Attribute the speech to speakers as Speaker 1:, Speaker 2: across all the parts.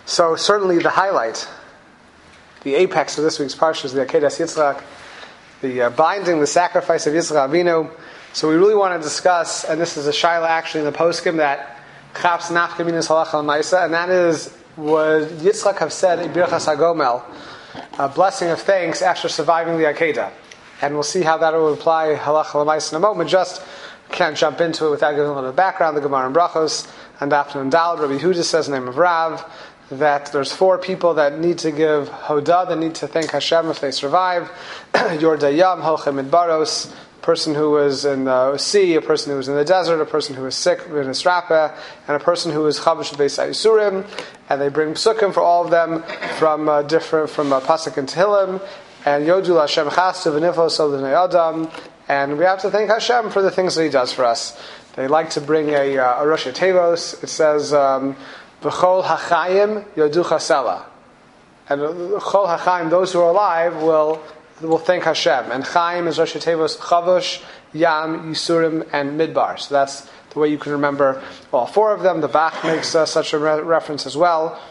Speaker 1: So certainly the highlight, the apex of this week's parsha is the Akedas Yitzchak, the binding, the sacrifice of Yitzchak Avinu. So we really want to discuss, and this is a shaila actually in the poskim that chaps nafka minas halacha l'maisa, and that is what Yitzchak have said in Birchas HaGomel, a blessing of thanks after surviving the Akedah. And we'll see how that will apply halacha l'maisa in a moment. Just can't jump into it without giving a little background. The Gemara in Brachos and Daf and Daled, Rabbi Yehuda says in the name of Rav that there's 4 people that need to give hodah, that need to thank Hashem if they survive. Yordayam, Holchem Midbaros, a person who was in the sea, a person who was in the desert, a person who was sick in Israpa, and a person who was chavush beis Yisurim. And they bring psukim for all of them from Pasuk and Tehillim. And Yodul Hashem Chastu v'nifos al b'nei Adam. And we have to thank Hashem for the things that He does for us. They like to bring a Rosh Tevos. It says, V'chol hachayim yoducha sela. And Chol hachayim, those who are alive, will thank Hashem. And Chaim is Rosh Tevos Chavush, Yam, Yisurim, and Midbar. So that's the way you can remember all 4 of them. The Bach makes such a reference as well.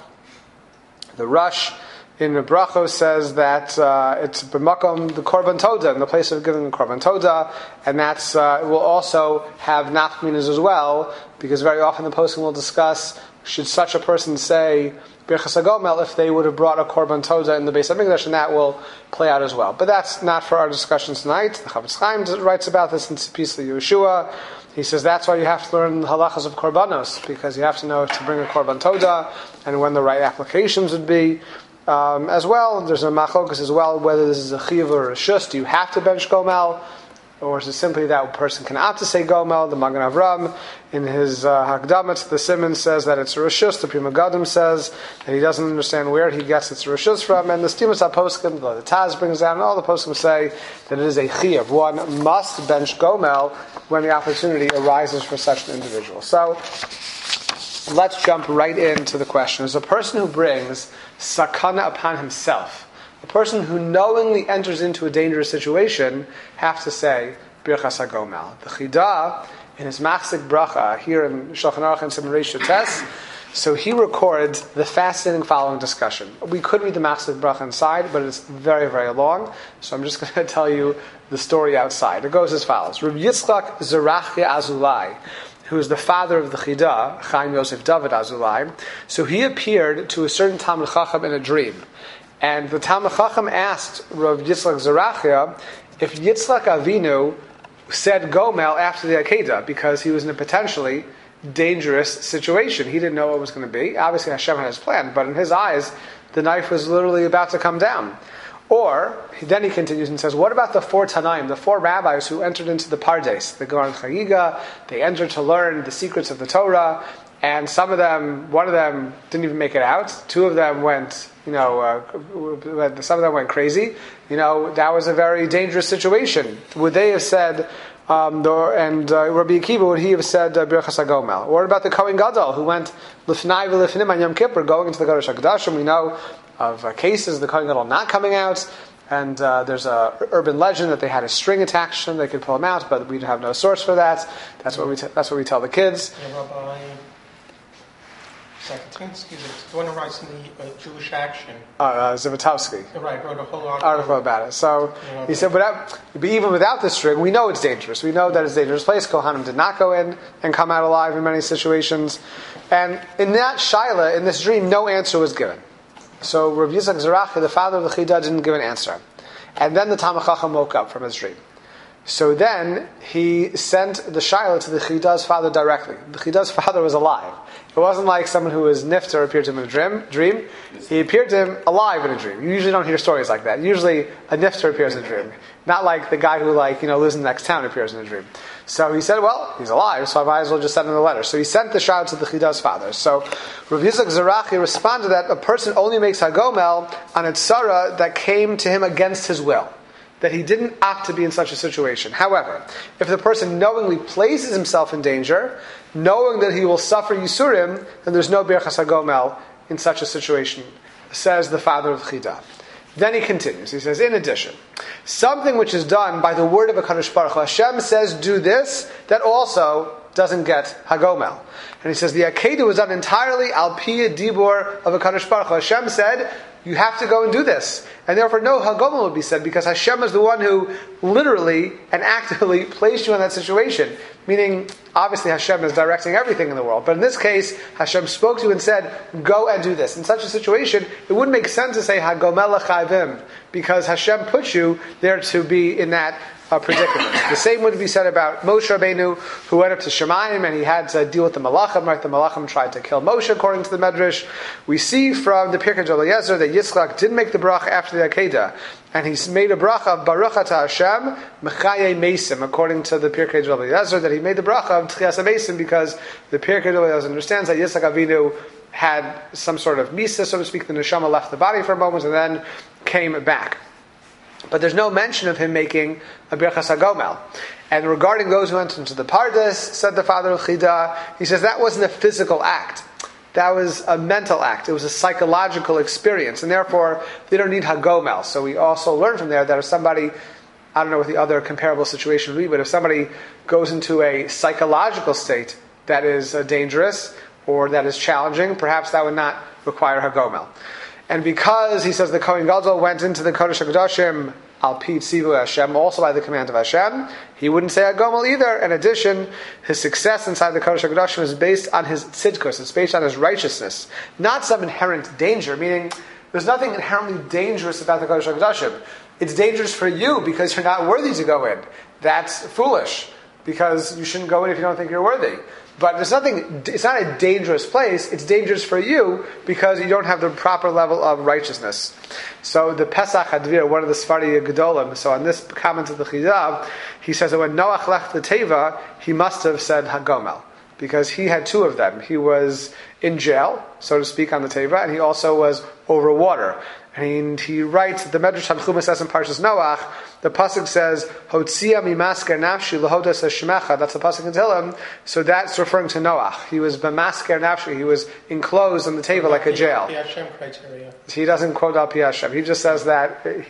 Speaker 1: The Rush in the Brachos says that it's b'makom the Korban Todah, in the place of giving the Korban Todah, and that's will also have nafkaminas as well, because very often the poskim will discuss should such a person say Birchas HaGomel if they would have brought a Korban Todah in the Beis HaMikdash, and that will play out as well. But that's not for our discussion tonight. The Chavetz Chaim writes about this in Tzipis Yeshua. He says that's why you have to learn the halachas of korbanos, because you have to know to bring a Korban Todah and when the right applications would be. As well, there's a machlokas as well whether this is a chiyuv or a shus. Do you have to bench gomel, or is it simply that person can opt to say gomel? The Magen Avram in his Hakdamat, the Simon says that it's a rishus. The Pri Megadim says that he doesn't understand where he gets its rishus from, and the Stimus HaPoskim, the Taz brings down, and all the poskim say that it is a chiyuv. One must bench gomel when the opportunity arises for such an individual. So let's jump right into the question. As a person who brings sakana upon himself, a person who knowingly enters into a dangerous situation, have to say Birchas HaGomel. The Chida, in his Machzik Bracha, here in Shulchan Aruch and Simon Reish Tes, so he records the fascinating following discussion. We could read the Machzik Bracha inside, but it's very, very long, so I'm just going to tell you the story outside. It goes as follows. Rabbi Yitzchak Zerachia Azulai, who is the father of the Chida, Chaim Yosef David Azulai, so he appeared to a certain Talmid Chacham in a dream. And the Talmid Chacham asked Rav Yitzchak Zerachia if Yitzchak Avinu said Gomel after the Akedah, because he was in a potentially dangerous situation. He didn't know what it was going to be. Obviously Hashem had his plan, but in his eyes, the knife was literally about to come down. Or, then he continues and says, what about the 4 Tanaim, the 4 rabbis who entered into the Pardes, the Gaon Chagiga? They entered to learn the secrets of the Torah, and one of them didn't even make it out. 2 of them went, some of them went crazy. That was a very dangerous situation. Would they have said, Rabbi Akiva, would he have said Birchas HaGomel? Or what about the Kohen Gadol, who went Lifnai v'Lifnim on Yom Kippur, going into the Kodesh HaKodashim? We know of cases, the Kohen Gadol not coming out, and there's a urban legend that they had a string attached to them, they could pull him out, but we have no source for that. That's what we tell the kids.
Speaker 2: Rabbi Zakatinsky, the one who writes in the Jewish Action.
Speaker 1: Zivotowski.
Speaker 2: Right, wrote a whole
Speaker 1: article about it. So he said, but even without the string, we know it's dangerous. We know that it's a dangerous place. Kohanim did not go in and come out alive in many situations. And in that shaila, in this dream, no answer was given. So Rav Yitzchak Zerachia, the father of the Chida, didn't give an answer. And then the Talmid Chacham woke up from his dream. So then he sent the shaila to the Chida's father directly. The Chida's father was alive. It wasn't like someone who was nifter appeared to him in a dream. He appeared to him alive in a dream. You usually don't hear stories like that. Usually a nifter appears in a dream. Not like the guy who lives in the next town appears in a dream. So he said, well, he's alive, so I might as well just send him a letter. So he sent the shaila to the Chida's father. So Rav Yitzchak Zerachia responded that a person only makes HaGomel on a tzara that came to him against his will, that he didn't opt to be in such a situation. However, if the person knowingly places himself in danger, knowing that he will suffer Yisurim, then there's no Birchas HaGomel in such a situation, says the father of Chida. Then he continues. He says, in addition, something which is done by the word of HaKadosh Baruch Hu, Hashem says, do this, that also doesn't get Hagomel. And he says, the Akedah was done entirely al pi dibur of HaKadosh Baruch Hu. Hashem said, you have to go and do this. And therefore no Hagomel would be said, because Hashem is the one who literally and actively placed you in that situation. Meaning, obviously Hashem is directing everything in the world. But in this case, Hashem spoke to you and said, go and do this. In such a situation, it wouldn't make sense to say Hagomel l'chayvim, because Hashem put you there to be in that predicament. The same would be said about Moshe Rabbeinu, who went up to Shemayim and he had to deal with the Malachim. Right? The Malachim tried to kill Moshe, according to the Medrash. We see from the Pirkei Eliezer that Yitzchak did make the bracha after the Akedah, and he made a bracha of Baruch Atah Hashem Mechaye Mesim, according to the Pirkei Eliezer, that he made the bracha of Tchias Mesim, because the Pirkei Eliezer understands that Yitzchak Avinu had some sort of misa, so to speak. The neshama left the body for a moment and then came back. But there's no mention of him making a Birchas HaGomel. And regarding those who went into the Pardes, said the father of Chida, he says that wasn't a physical act. That was a mental act. It was a psychological experience. And therefore, they don't need HaGomel. So we also learn from there that if somebody, I don't know what the other comparable situation would be, but if somebody goes into a psychological state that is dangerous or that is challenging, perhaps that would not require HaGomel. And because, he says, the Kohen Gadol went into the Kodesh HaKadoshim al pi tzivu Hashem, also by the command of Hashem, he wouldn't say Hagomel either. In addition, his success inside the Kodesh HaKadoshim is based on his tzidkus, it's based on his righteousness, not some inherent danger, meaning there's nothing inherently dangerous about the Kodesh HaKadoshim. It's dangerous for you because you're not worthy to go in. That's foolish, because you shouldn't go in if you don't think you're worthy. But there's nothing, it's not a dangerous place, it's dangerous for you because you don't have the proper level of righteousness. So the Pesach Hadvir, one of the Sfari Gedolim, so on this comment of the Chidah, he says that when Noach left the Teva, he must have said Hagomel, because he had two of them. He was in jail, so to speak, on the Teva, and he also was over water. And he writes, the Medrash Tanchuma says in Parshas Noach, the pasuk says, "Hotzia mimasker nafshi lahodas hashmecha." That's the pasuk in Tehillim. So that's referring to Noach. He was b'masker nafshi. He was enclosed on the table like a jail.
Speaker 2: Hashem criteria.
Speaker 1: He doesn't quote Al Pi Hashem. He just says that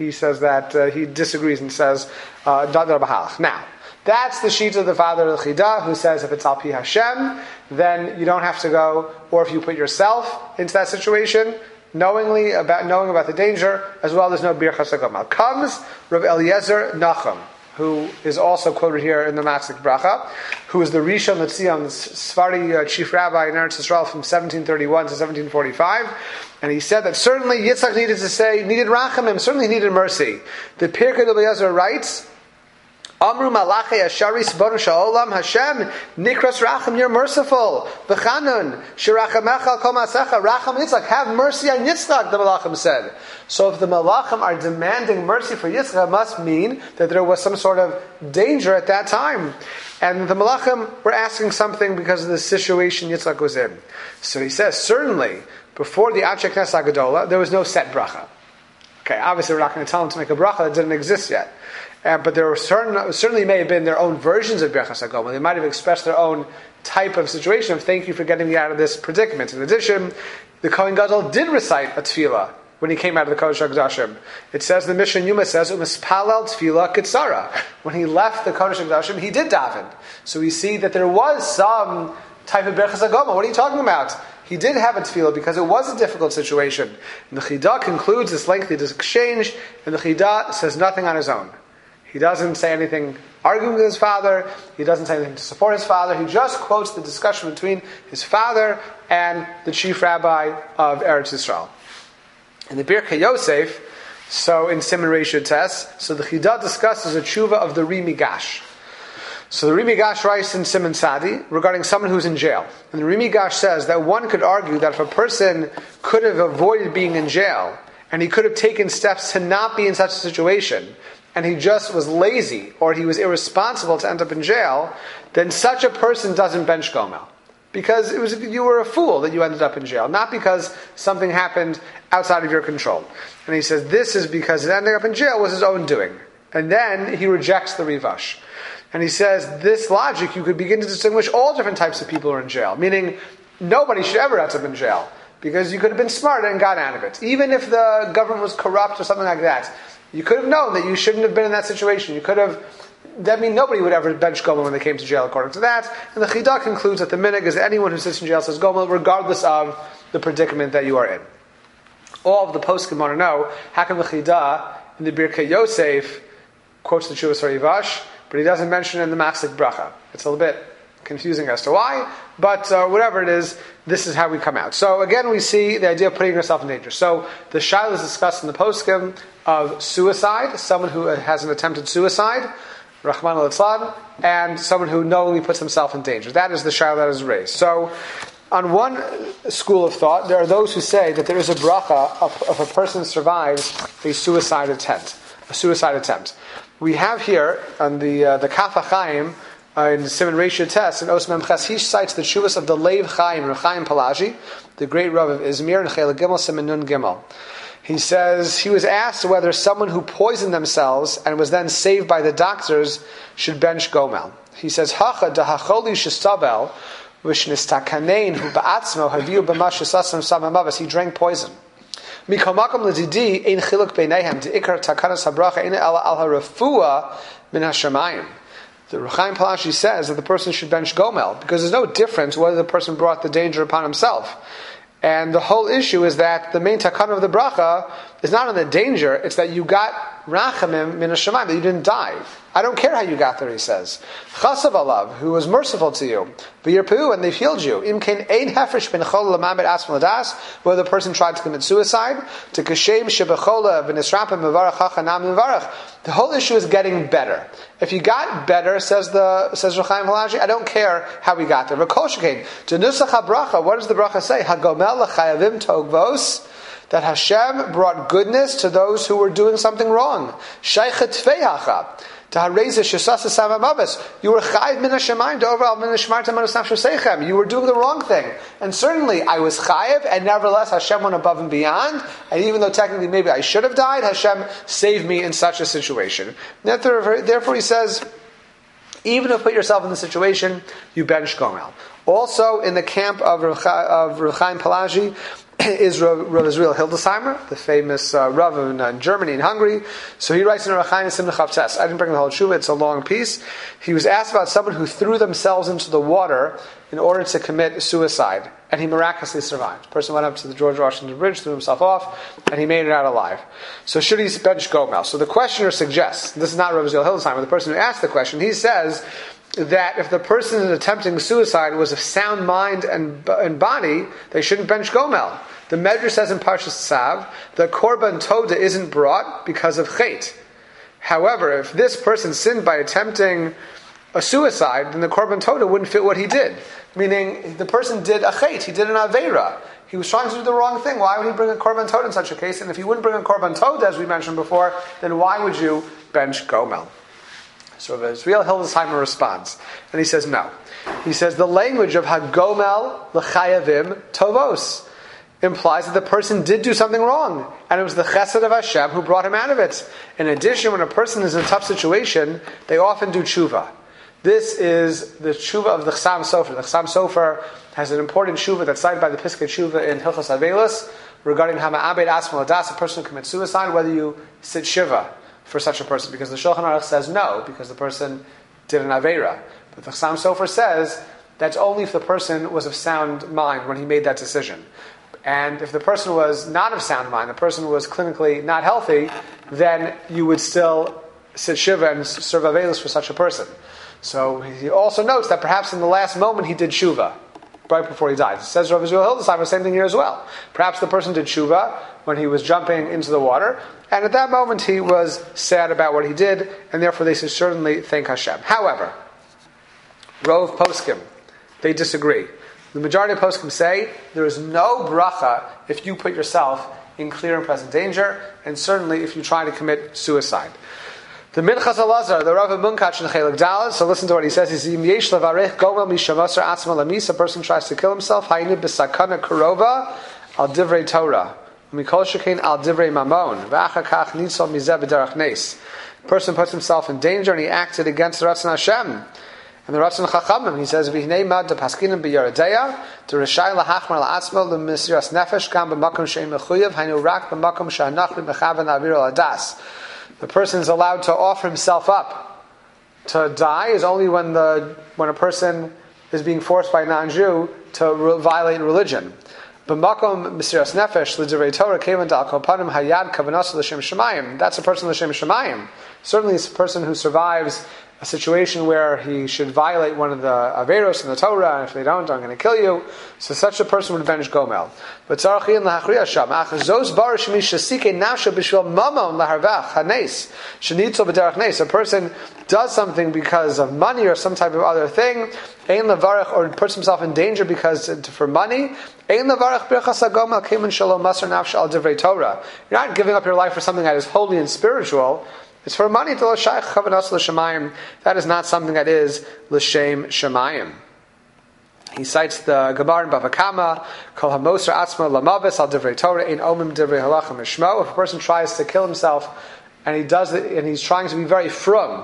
Speaker 1: he disagrees and says Dadar B'halach. Now, that's the sheet of the father of the Chidah, who says if it's Al Pi Hashem, then you don't have to go, or if you put yourself into that situation, knowing about the danger, as well as no Birchas HaGomel. Comes Rav Eliezer Nachum, who is also quoted here in the Matzik Bracha, who is the Rishon LeTzion, the Sfari chief rabbi in Eretz Yisrael from 1731 to 1745, and he said that certainly Yitzchak needed Rachamim, certainly needed mercy. The Pirkei Eliezer writes, Amru Malachei Ashari Sibonu Sha'olam Hashem Nikras Racham, you're merciful. V'chanun Shirachamecha Kol Masecha Racham Yitzchak, have mercy on Yitzchak, the Malachim said. So if the Malachim are demanding mercy for Yitzchak, it must mean that there was some sort of danger at that time. And the Malachim were asking something because of the situation Yitzchak was in. So he says, certainly, before the Anshe Knesset HaGedola, there was no set bracha. Okay, obviously we're not going to tell him to make a bracha that didn't exist yet. But there were certainly may have been their own versions of Birchas HaGomel. They might have expressed their own type of situation of thank you for getting me out of this predicament. In addition, the Kohen Gadol did recite a tefillah when he came out of the Kodesh HaKadoshim. It says, the Mishnah Yuma says, U'mispalel tefillah kitzara. When he left the Kodesh HaKadoshim, he did daven. So we see that there was some type of Birchas HaGomel. What are you talking about? He did have a tefillah because it was a difficult situation. And the Chidah concludes this lengthy exchange, and the Chidah says nothing on his own. He doesn't say anything arguing with his father. He doesn't say anything to support his father. He just quotes the discussion between his father and the chief rabbi of Eretz Yisrael. In the Birkei Yosef, so in Siman Reish Tes, so the Chidah discusses a tshuva of the Rimigash. So the Rimigash writes in Siman Sadi regarding someone who's in jail. And the Rimigash says that one could argue that if a person could have avoided being in jail, and he could have taken steps to not be in such a situation, and he just was lazy, or he was irresponsible to end up in jail, then such a person doesn't bench Gomel. Because you were a fool that you ended up in jail, not because something happened outside of your control. And he says this is because ending up in jail was his own doing. And then he rejects the Rivash. And he says this logic, you could begin to distinguish all different types of people who are in jail, meaning nobody should ever end up in jail. because you could have been smart and gotten out of it. Even if the government was corrupt or something like that, you could have known that you shouldn't have been in that situation. You could have. That means nobody would ever bench Gomel when they came to jail, according to that. And the Chidah concludes that the minhag is anyone who sits in jail says Gomel, regardless of the predicament that you are in. All of the poskim want to know how come the Chidah in the Birkei Yosef quotes the Chuvas Harivash, but he doesn't mention it in the Machzik Bracha. It's a little bit confusing as to why, but whatever it is, this is how we come out. So again, we see the idea of putting yourself in danger. So the Shaila is discussed in the poskim of suicide, someone who has an attempted suicide, Rahman al-Itzlan, and someone who knowingly puts himself in danger. That is the Shaila that is raised. So on one school of thought, there are those who say that there is a bracha if a person survives a suicide attempt. We have here on the Kaf HaChaim, in Simon Reisha Test, in Osman Ches, he cites the Shuvas of the Leiv Chaim, Rav Chaim Palaji, the great Rav of Izmir, and Chela Gimel, Simon Nun Gimel. He says, he was asked whether someone who poisoned themselves and was then saved by the doctors should bench Gomel. He says, Hacha dahacholi shestabel, v'shnistakanein hu ba'atzmo haviu b'mash shesasam samamavas. He drank poison. Mikomakom l'didi ein chiluk beinehem, de'ikar takanas habracha ein ala al harafua min hashamayim. The Rechaim Palashi says that the person should bench Gomel, because there's no difference whether the person brought the danger upon himself. And the whole issue is that the main takana of the bracha is not on the danger, it's that you got rachamim min hashamayim, that you didn't die. I don't care how you got there, he says. Chasav alav, who was merciful to you, v'yirpeu, and they've healed you. Imkein ein hefresh ben chol l'mamed asm l'das, whether the person tried to commit suicide, to kashem shebechola v'nisrapim mevarach hachanam mevarach. The whole issue is getting better. If you got better, says Rechaim Palaji, I don't care how we got there. V'kol shekein, to nusach habracha, what does the bracha say? Hagomel l'chayavim togvos, that Hashem brought goodness to those who were doing something wrong. Shaykhet feihacha. You were chayiv min hashemayim d'over min hashmartem manus nafsho seichem. You were doing the wrong thing, and certainly I was chayiv, and nevertheless Hashem went above and beyond. And even though technically maybe I should have died, Hashem saved me in such a situation. Therefore, he says, even if you put yourself in the situation, you bench Gomel. Also, in the camp of Rav Chaim Palaji is Rav Israel Hildesheimer, the famous Rav in Germany and Hungary. So he writes in Rav Chaim Simcha Chavtes. I didn't bring the whole tshuva, it's a long piece. He was asked about someone who threw themselves into the water in order to commit suicide, and he miraculously survived. The person went up to the George Washington Bridge, threw himself off, and he made it out alive. So should he bench Gomel? So the questioner suggests, this is not Rav Israel Hildesheimer, the person who asked the question, he says that if the person attempting suicide was of sound mind and body, they shouldn't bench Gomel. The Medrash says in Parshas Tzav, the Korban Toda isn't brought because of Chet. However, if this person sinned by attempting a suicide, then the Korban Toda wouldn't fit what he did. Meaning, the person did a Chet, he did an Aveira. He was trying to do the wrong thing. Why would he bring a Korban Toda in such a case? And if he wouldn't bring a Korban Toda, as we mentioned before, then why would you bench Gomel? So Israel Hildesheimer responds, and he says no. He says the language of Hagomel l'chayavim tovos implies that the person did do something wrong, and it was the chesed of Hashem who brought him out of it. In addition, when a person is in a tough situation, they often do tshuva. This is the tshuva of the Chassam Sofer. The Chassam Sofer has an important tshuva that's cited by the Piskei Tshuva in Hilchos Avelis regarding Hama'abed Asmal Das, a person who commits suicide, whether you sit shiva for such a person, because the Shulchan Aruch says no, because the person did an Aveira. But the Chassam Sofer says that's only if the person was of sound mind when he made that decision. And if the person was not of sound mind, the person was clinically not healthy, then you would still sit shiva and serve Avelis for such a person. So he also notes that perhaps in the last moment he did shuva, right before he died. It says Rav Israel Hildesheimer, the same thing here as well. Perhaps the person did shuva when he was jumping into the water, and at that moment he was sad about what he did, and therefore they should certainly thank Hashem. However, Rov Poskim, they disagree. The majority of Poskim say there is no bracha if you put yourself in clear and present danger, and certainly if you try to commit suicide. The Minchas Elazar, the Rav of Munkach in Chelik Daled, so listen to what he says. He says, Yesh levarech gomel mishamasar atzma lamis, a person tries to kill himself, hayinu b'sakana kurova al divrei Torah, mikol shekein al divrei mamon, v'achar kach nitzol mizeh b'derach nes. The person puts himself in danger and he acted against the Ratzon Hashem. And the Ratzon Chachamim, he says, "V'hinei mad depaskinim b'yaradeya to rishai lahachmar la'atzmo l'misiras nefesh gam b'makom she'im mechuyev hainu rak b'makom she'anachli mechavan avir al adas." The person is allowed to offer himself up to die is only when a person is being forced by a non-Jew to violate religion. B'makom misiras nefesh l'divrei Torah kevan dal kol panim hayad kavanas l'shem shemayim. That's a person l'shem shemayim. Certainly, it's a person who survives a situation where he should violate one of the averos in the Torah, and if they don't, I'm going to kill you. So such a person would bench gomel. But tzarachin lahachriya sham achazos bar shemi shasike nafsha b'shvil mamon laharvach hanes shenitzel b'derech nes. A person does something because of money or some type of other thing, ein levarach, or puts himself in danger because for money. Ein levarach birchas hagomel kemen shalom masar nafsha al divrei Torah. You're not giving up your life for something that is holy and spiritual. It's for money to l'shayach chavanas l'shemayim. That is not something that is l'shem shemayim. He cites the Gemara in Bava Kama, kol hamoser atzma lamavis al divrei Torah ein omim divrei halacha mishmo. If a person tries to kill himself and he does it, and he's trying to be very frum,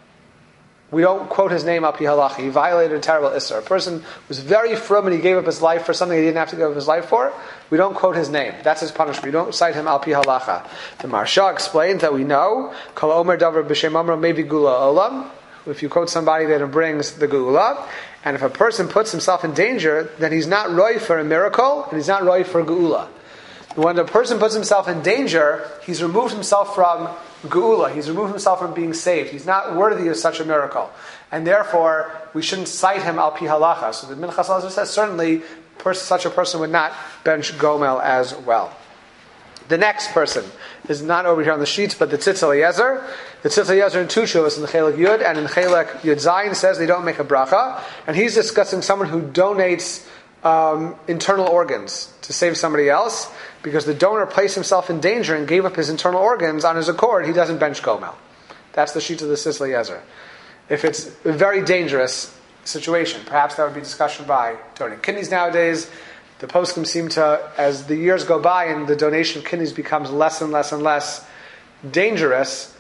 Speaker 1: we don't quote his name al pi halacha. He violated a terrible issur. A person was very frum and he gave up his life for something he didn't have to give up his life for. We don't quote his name. That's his punishment. We don't cite him al pi halacha. The Maharsha explains that we know kol omer davar b'shem amro maybe gula olam. If you quote somebody, that it brings the geula. And if a person puts himself in danger, then he's not roi for a miracle and he's not roi for geula. When a person puts himself in danger, he's removed himself from geula. He's removed himself from being saved. He's not worthy of such a miracle. And therefore, we shouldn't cite him al pi halacha. So the Minchas Elazar says, certainly, such a person would not bench gomel as well. The next person is not over here on the sheets, but the Tzitz Eliezer. The Tzitz Eliezer in two shulas, in the Chelek Yud and in Chelek Yud Zayin, says they don't make a bracha. And he's discussing someone who donates internal organs to save somebody else, because the donor placed himself in danger and gave up his internal organs on his accord. He doesn't bench gomel. That's the sheet of the Tzitz Eliezer. If it's a very dangerous situation, perhaps that would be discussion by donating kidneys nowadays. The poskim seem to, as the years go by and the donation of kidneys becomes less and less and less dangerous,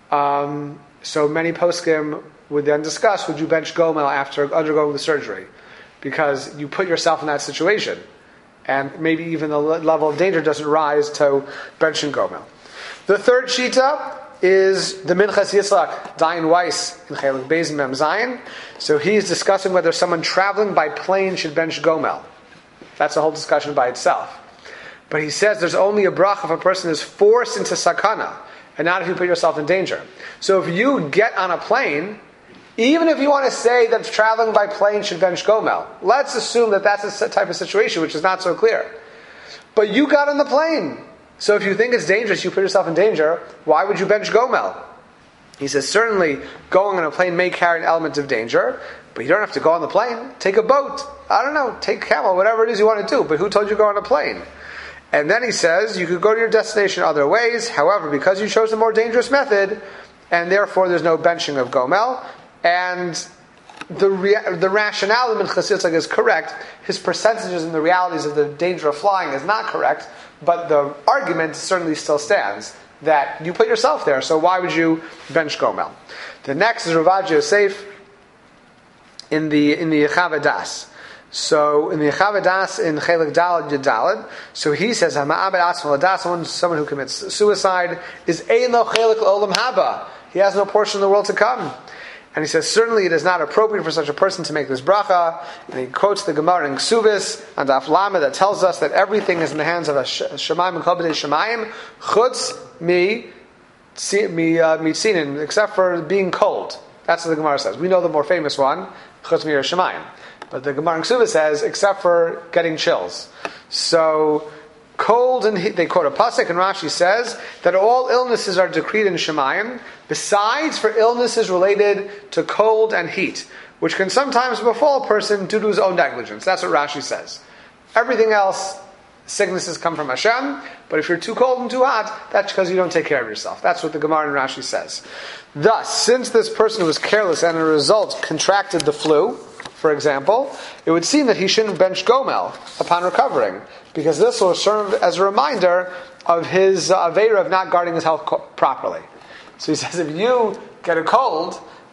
Speaker 1: so many poskim would then discuss, would you bench gomel after undergoing the surgery? Because you put yourself in that situation, and maybe even the level of danger doesn't rise to benching gomel. The third shita is the Minchas Yitzchak, Dayan Weiss, in Chelek Beis Mem Zayin. So he's discussing whether someone traveling by plane should bench gomel. That's a whole discussion by itself. But he says there's only a brach if a person is forced into sakana, and not if you put yourself in danger. So if you get on a plane, even if you want to say that traveling by plane should bench gomel, let's assume that that's a type of situation which is not so clear. But you got on the plane. So if you think it's dangerous, you put yourself in danger, why would you bench gomel? He says, certainly going on a plane may carry an element of danger, but you don't have to go on the plane. Take a boat. I don't know, take camel, whatever it is you want to do, but who told you to go on a plane? And then he says, you could go to your destination other ways, however, because you chose a more dangerous method, and therefore there's no benching of gomel, and the rationale of Minchas Yitzchak is correct. His percentages and the realities of the danger of flying is not correct, but the argument certainly still stands that you put yourself there, so why would you bench gomel? The next is Ravad Yosef in the Yechav Das. So in the Yechav Das in Chelek Daled Yudaled, so he says Hama'abed Atzma Ladas, someone who commits suicide is Ein Lo Chelek Olam Haba. He has no portion in the world to come. And he says, certainly it is not appropriate for such a person to make this bracha. And he quotes the Gemara in Ksubis and Daf Lamed that tells us that everything is in the hands of a Shemayim and Kobedei Shemayim, chutz mitzinin, except for being cold. That's what the Gemara says. We know the more famous one, chutz mi Shemayim. But the Gemara in Ksubis says, except for getting chills. So, cold and heat, they quote a pasuk, and Rashi says that all illnesses are decreed in Shemayim, besides for illnesses related to cold and heat, which can sometimes befall a person due to his own negligence. That's what Rashi says. Everything else, sicknesses come from Hashem, but if you're too cold and too hot, that's because you don't take care of yourself. That's what the Gemara in Rashi says. Thus, since this person was careless and as a result contracted the flu, for example, it would seem that he shouldn't bench gomel upon recovering, because this will serve as a reminder of his aveira of not guarding his health properly. So he says, if you get a cold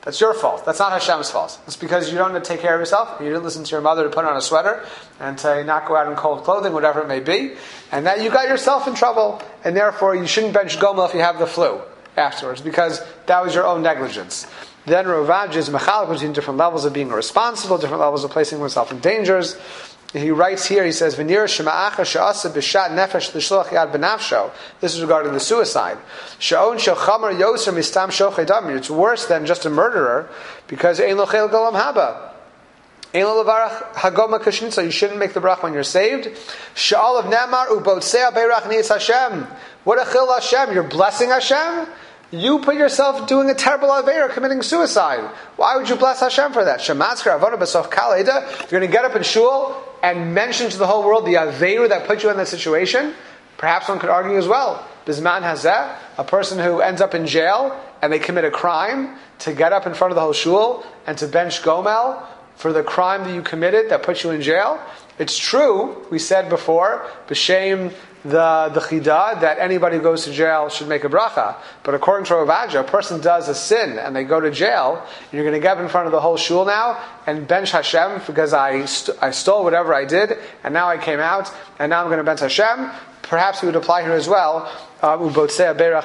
Speaker 1: That's your fault. That's not Hashem's fault. It's because you don't take care of yourself. You didn't listen to your mother to put on a sweater and to not go out in cold clothing, whatever it may be. And that you got yourself in trouble. And therefore, you shouldn't bench Gomel if you have the flu afterwards, because that was your own negligence. Then Ravad is mechalik between different levels of being irresponsible, different levels of placing oneself in dangers. He writes here, he says, "V'nir shema'acha she'asa b'shat nefesh l'shloach yad b'nafsho." This is regarding the suicide. She'on she'chamer yoser mistam shochei damir. It's worse than just a murderer, because ein lo chel golam haba. Ein lo levarach hagoma kashnitza. You shouldn't make the brach when you're saved. She'al of nemar ubotzea beirach ni'etz Hashem. What a chil Hashem. You're blessing Hashem? You put yourself doing a terrible aveira, committing suicide. Why would you bless Hashem for that? Shematzker avona b'sof kal eda. You're going to get up in shul and mention to the whole world the aveira that put you in that situation. Perhaps one could argue as well. Bisman hazeh, a person who ends up in jail and they commit a crime, to get up in front of the whole shul and to bench gomel for the crime that you committed that put you in jail. It's true, we said before, b'shem the chida, that anybody who goes to jail should make a bracha. But according to Rav Adja, a person does a sin and they go to jail, and you're going to get up in front of the whole shul now and bench Hashem because I stole whatever I did, and now I came out, and now I'm going to bench Hashem. Perhaps we would apply here as well. It's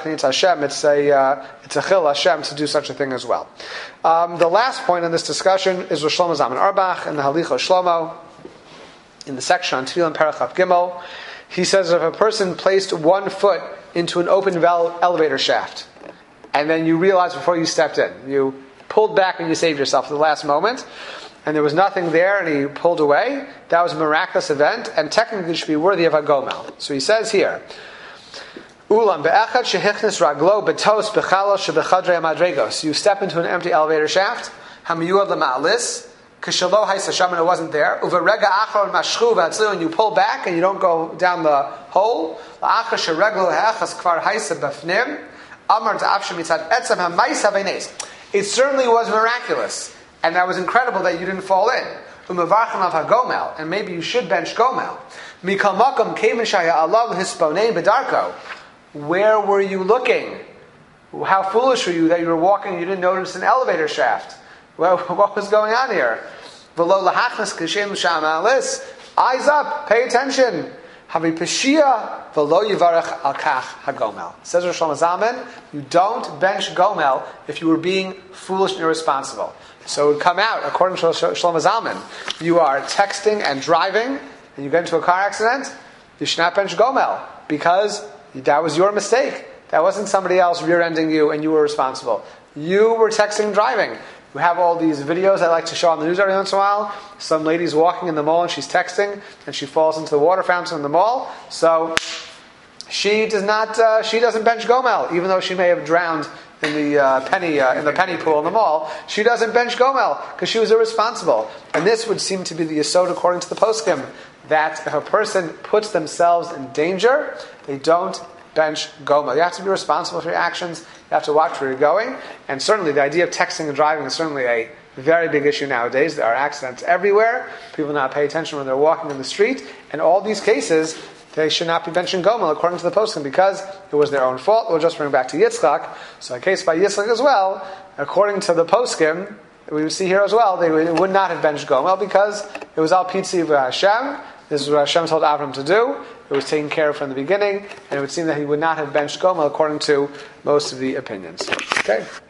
Speaker 1: a chil Hashem to do such a thing as well. The last point in this discussion is Rosh Shlomo Zalman Auerbach in the Halichos Shlomo, in the section on Tefillin Perach Gimel. He says if a person placed one foot into an open elevator shaft, and then you realized before you stepped in, you pulled back and you saved yourself at the last moment, and there was nothing there, and he pulled away, that was a miraculous event, and technically should be worthy of a gomel. So he says here, Ulam be'echad shehichnis raglo betos b'chalosh shebechadrei hamadregos. You step into an empty elevator shaft, hamiyuad lema'alis, Kishalo Haisasham, and it wasn't there. Uvarega achar mashchu v'atzlu, and you pull back and you don't go down the hole. La'achar shereglo ha'achas kvar haisa b'fnim. Amar ta'afshem mitzad etzem ha'mais ha'venes. It certainly was miraculous, and that was incredible that you didn't fall in. Umavarcham av ha'gomel, and maybe you should bench gomel. Mikal makam kevin shaya alav hisponei b'darko. Where were you looking? How foolish were you that you were walking and you didn't notice an elevator shaft? Well, what was going on here? Eyes up, pay attention. Says Rosh Shlomo Zalman, you don't bench gomel if you were being foolish and irresponsible. So it would come out, according to Shlomo Zalman, you are texting and driving, and you get into a car accident, you should not bench gomel, because that was your mistake. That wasn't somebody else rear-ending you and you were responsible. You were texting and driving. We have all these videos I like to show on the news every once in a while. Some lady's walking in the mall and she's texting and she falls into the water fountain in the mall. So she doesn't bench gomel, even though she may have drowned in the penny pool in the mall. She doesn't bench gomel because she was irresponsible. And this would seem to be the yesod according to the poskim, that if a person puts themselves in danger, they don't bench gomel. You have to be responsible for your actions. You have to watch where you're going. And certainly the idea of texting and driving is certainly a very big issue nowadays. There are accidents everywhere. People not pay attention when they're walking in the street. And all these cases, they should not be benching gomel according to the poskim because it was their own fault. We'll just bring back to Yitzchak. So a case by Yitzchak as well, according to the poskim, we would see here as well, they would not have benched gomel because it was al pitzi v'Hashem. This is what Hashem told Avram to do. It was taken care of from the beginning, and it would seem that he would not have benched gomel according to most of the opinions. Okay.